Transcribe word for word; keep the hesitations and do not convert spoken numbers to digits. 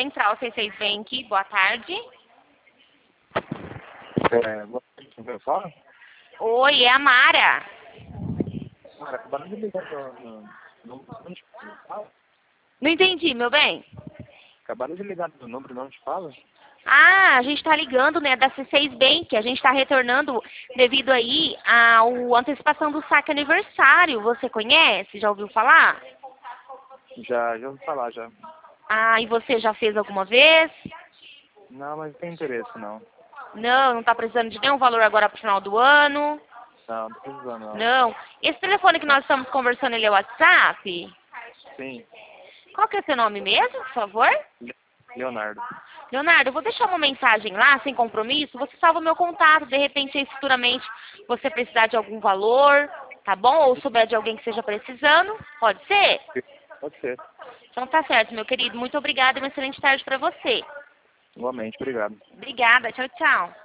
Central C seis Bank, boa tarde. É, você quem vai falar? Oi, é a Mara. Cara, acabaram de ligar no... no, no não te fala? Não entendi, meu bem. Acabaram de ligar no número, não te fala? Ah, a gente está ligando, né, da C seis Bank. A gente está retornando devido aí à antecipação do saque aniversário. Você conhece? Já ouviu falar? Já, já ouvi falar, já. Ah, e você já fez alguma vez? Não, mas não tem interesse, não. Não, não está precisando de nenhum valor agora para o final do ano? Não, não precisa, não. Não. Esse telefone que nós estamos conversando, ele é o WhatsApp? Sim, Qual que é o seu nome mesmo, por favor? Le- Leonardo. Leonardo, eu vou deixar uma mensagem lá, sem compromisso. Você salva o meu contato. De repente, aí, futuramente, você precisar de algum valor, tá bom? Ou souber de alguém que esteja precisando. Pode ser? Pode ser. Então tá certo, meu querido. Muito obrigada e uma excelente tarde para você. Igualmente, obrigado. Obrigada. Tchau, tchau.